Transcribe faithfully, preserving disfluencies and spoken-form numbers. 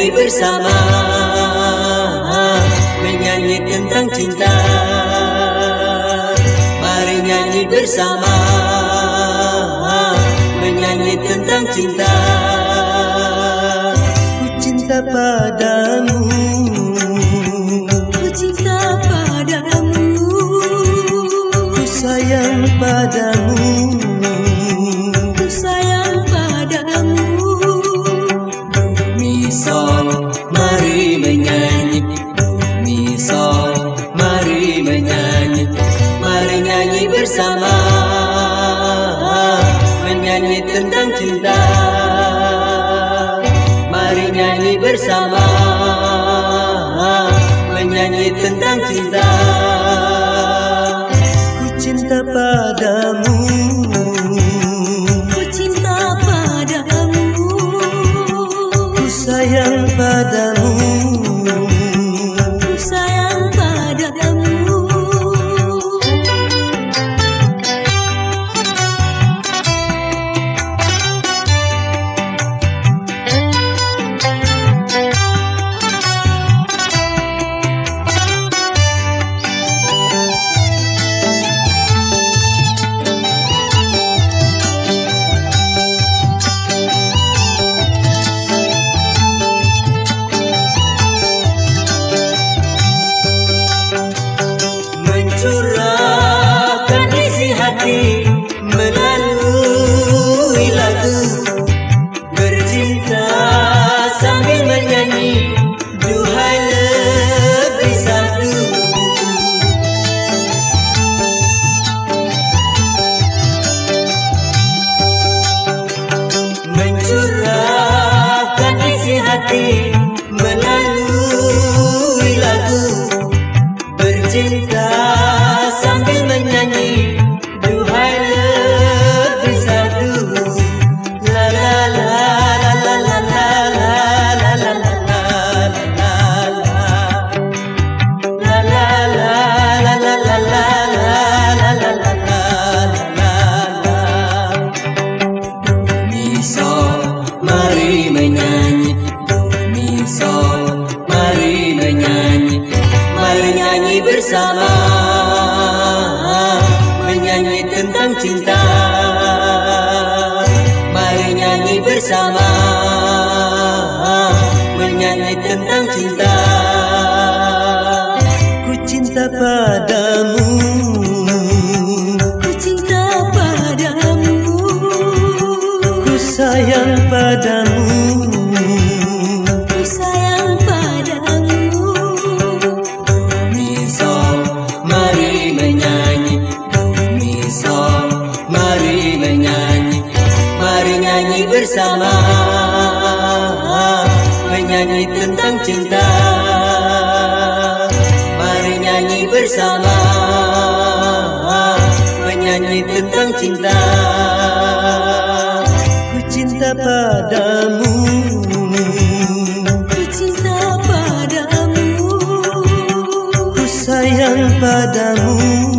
menyanyi bersama, menyanyi tentang cinta. Mari nyanyi bersama, menyanyi tentang cinta. Ku cinta padamu, ku cinta padamu, ku sayang padamu, ku sayang padamu. Mi sol, mari menyanyi. Mi sol, mari menyanyi. Mari nyanyi bersama, menyanyi tentang cinta. Mari nyanyi bersama, menyanyi tentang cinta. Ku cinta padamu, ku cinta padamu, ku sayang padamu, ku sayang padamu. Curahkan isi hati melalui lagu, bercinta sambil menyanyi, duhai lebih satu. Mencurahkan isi hati melalui lagu, bercinta sambil menyanyi, duhai lebih satu. La la la la la la la la la la la la la la la la la la. Mi sol, mari menyanyi. Mi sol, mari menyanyi. Mari nyanyi bersama, menyanyi tentang cinta. Mari nyanyi bersama, menyanyi tentang cinta. Ku cinta padamu, Ku cinta padamu, ku sayang padamu, ku sayang padamu. Mi sol, mari menyanyi. Mi sol, mari menyanyi. Mari nyanyi bersama, menyanyi tentang cinta. Mari nyanyi bersama, menyanyi tentang cinta. Ku cinta padamu, Ku cinta padamu, ku sayang padamu,